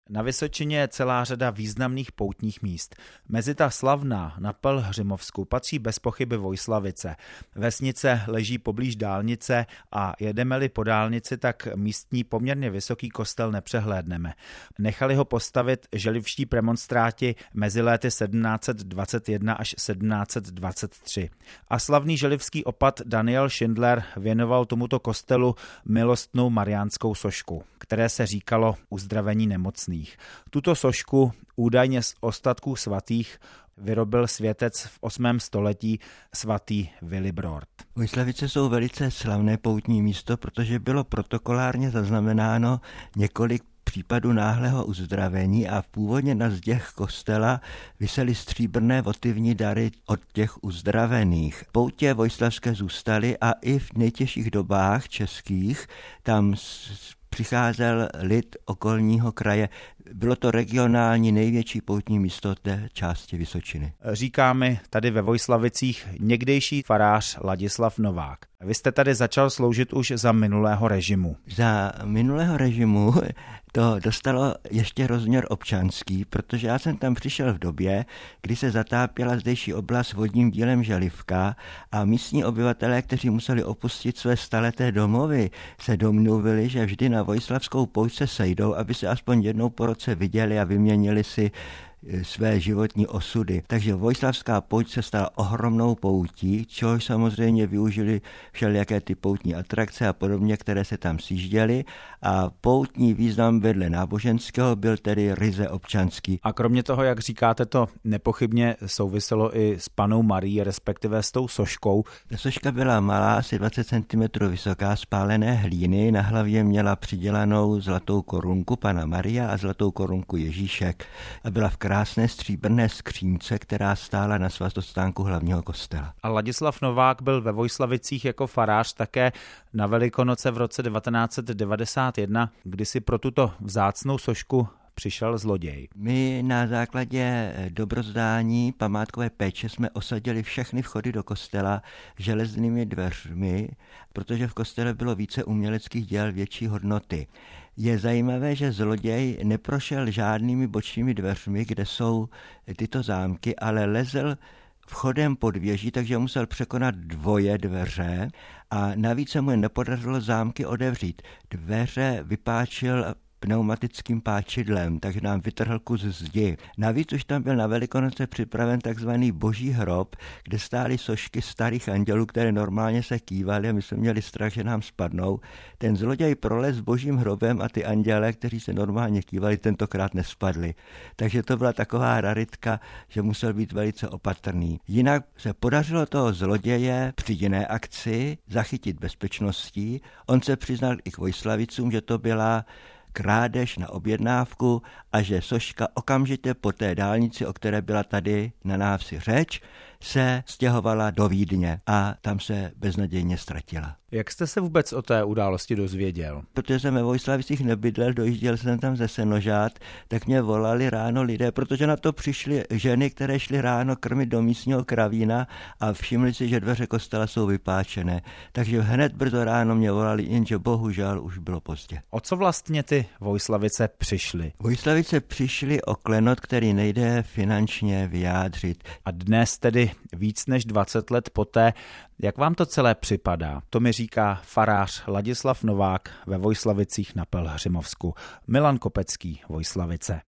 Na Vysočině je celá řada významných poutních míst. Mezi ta slavná na Pelhřimovsku patří bez pochyby Vojslavice. Vesnice leží poblíž dálnice a jedeme-li po dálnici, tak místní poměrně vysoký kostel nepřehlédneme. Nechali ho postavit želivští premonstráti mezi léty 1721 až 1723. A slavný želivský opat Daniel Schindler věnoval tomuto kostelu milostnou mariánskou sošku, které se říkalo uzdravení nemocných. Tuto sošku údajně z ostatků svatých vyrobil světec v 8. století svatý Willibrord. Vojslavice jsou velice slavné poutní místo, protože bylo protokolárně zaznamenáno několik případů náhlého uzdravení a původně na zdech kostela visely stříbrné votivní dary od těch uzdravených. Poutě vojslavské zůstaly a i v nejtěžších dobách českých tam přicházel lid okolního kraje. Bylo to regionální největší poutní místo té části Vysočiny. Říká mi tady ve Vojslavicích někdejší farář Ladislav Novák. Vy jste tady začal sloužit už za minulého režimu. Za minulého režimu to dostalo ještě rozměr občanský, protože já jsem tam přišel v době, kdy se zatápěla zdejší oblast vodním dílem Želivka a místní obyvatelé, kteří museli opustit své staleté domovy, se domluvili, že vždy na Vojslavskou pouť se sejdou, aby se aspoň jednou po roce viděli a vyměnili si své životní osudy. Takže Vojslavská pouť se stala ohromnou poutí, čehož samozřejmě využili všelijaké ty poutní atrakce a podobně, které se tam sjížděly a poutní význam vedle náboženského byl tedy ryze občanský. A kromě toho, jak říkáte, to nepochybně souviselo i s Pannou Marií, respektive s tou soškou. Ta soška byla malá, asi 20 cm vysoká, z pálené hlíny, na hlavě měla přidělanou zlatou korunku Panna Maria a zlatou korunku Ježíšek a byla v krásné stříbrné skřínce, která stála na svátostánku hlavního kostela. A Ladislav Novák byl ve Vojslavicích jako farář také na Velikonoce v roce 1991, kdy si pro tuto vzácnou sošku přišel zloděj. My na základě dobrozdání památkové péče jsme osadili všechny vchody do kostela železnými dveřmi, protože v kostele bylo více uměleckých děl větší hodnoty. Je zajímavé, že zloděj neprošel žádnými bočními dveřmi, kde jsou tyto zámky, ale lezl vchodem pod věží, takže musel překonat dvoje dveře a navíc se mu nepodařilo zámky otevřít. Dveře vypáčil pneumatickým páčidlem, takže nám vytrhl kus zdi. Navíc už tam byl na Velikonoce připraven takzvaný boží hrob, kde stály sošky starých andělů, které normálně se kývaly a my jsme měli strach, že nám spadnou. Ten zloděj prolez božím hrobem a ty anděle, kteří se normálně kývali, tentokrát nespadli. Takže to byla taková raritka, že musel být velice opatrný. Jinak se podařilo toho zloděje při jiné akci zachytit bezpečností. On se přiznal i k Vojslavicům, že to byla krádež na objednávku a že soška okamžitě po té dálnici, o které byla tady na návsi řeč, se stěhovala do Vídně a tam se beznadějně ztratila. Jak jste se vůbec o té události dozvěděl? Protože jsem ve Vojslavicích nebydlel, dojížděl jsem tam ze Senožát, tak mě volali ráno lidé, protože na to přišly ženy, které šly ráno krmit do místního kravína a všimli si, že dveře kostela jsou vypáčené. Takže hned brzo ráno mě volali, jenže bohužel už bylo pozdě. O co vlastně ty Vojslavice přišly? Vojslavice přišly o klenot, který nejde finančně vyjádřit. A dnes tedy víc než 20 let poté, jak vám to celé připadá? To mi říká farář Ladislav Novák ve Vojslavicích na Pelhřimovsku. Milan Kopecký, Vojslavice.